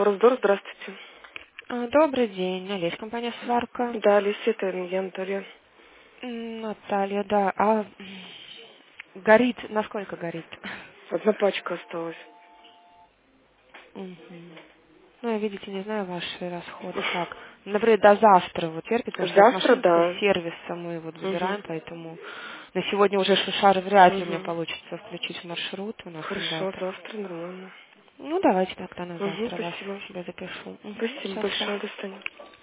Форсдор, здравствуйте. Добрый день, Олесь, компания «Сварка». Да, Алисия, это я, Анатолия. Наталья, да. Горит, насколько горит? Одна пачка осталась. Мгм. Ну, я, видите, не знаю ваши расходы как. Например, до завтра вот терпит, потому что у нас Завтра, машинка да. с сервиса мы вот Угу. забираем, поэтому на сегодня уже шар вряд ли у меня Угу. получится включить в маршрут у нас Хорошо, инвертор. завтра нормально. Ну, давайте тогда на Угу, завтра вас спасибо. себе запишу. Спасибо Все, все. большое, до свидания.